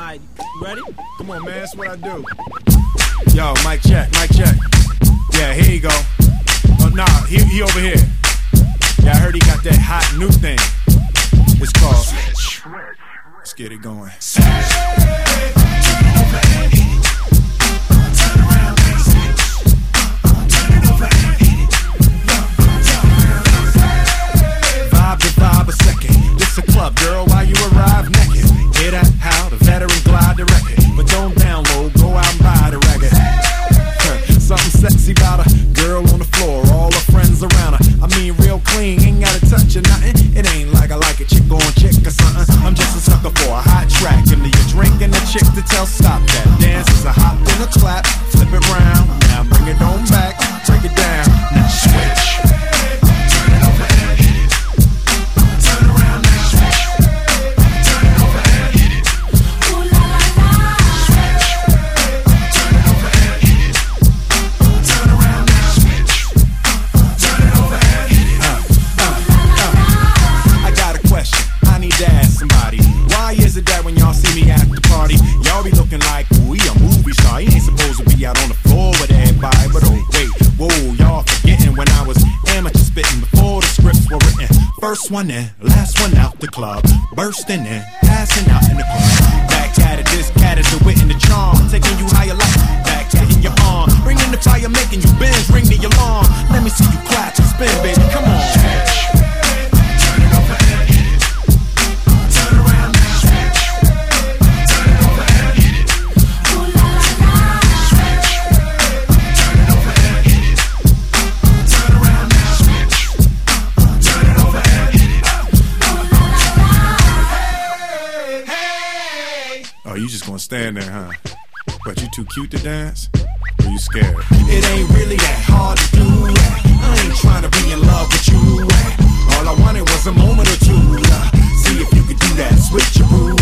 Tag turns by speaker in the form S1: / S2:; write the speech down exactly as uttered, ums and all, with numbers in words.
S1: Alright, ready?
S2: Come on, man, that's what I do. Yo, mic check, mic check. Yeah, here you go. Oh, nah, he, he over here. Yeah, I heard he got that hot new thing. It's called Switch. Let's get it going. Vibe to vibe a second. This a club, girl, while you arrive naked. Hear that? How the veteran glide the record. But don't download, go out and buy the record. Something sexy about a girl on the floor, all her friends around her. I mean, real clean, ain't gotta touch or nothing. It ain't like I like a chick on chick or something. I'm just a sucker for a hot track. And you drink and the chick to tell stop that. Dance is a hop and a clap, flip it round. Now bring it on back, break it down. Now switch. First one in, last one out the club. Bursting in, passing out in the club. Back at it, this cat is the wit and the charm. Taking you higher like back, taking your arm. Bringing the fire, making you bend, ring the alarm. Let me see you clap and spin, baby, come on. Turn it over and hit it. Turn around and switch. Turn it over and hit it. Ooh la la la. Switch. Turn it over and hit it. Turn around and switch. Turn it over and oh, you just gonna stand there, huh? But you too cute to dance? Or you scared? It ain't really that hard to do. I ain't trying to be in love with you. All I wanted was a moment or two. See if you could do that, switch your boo.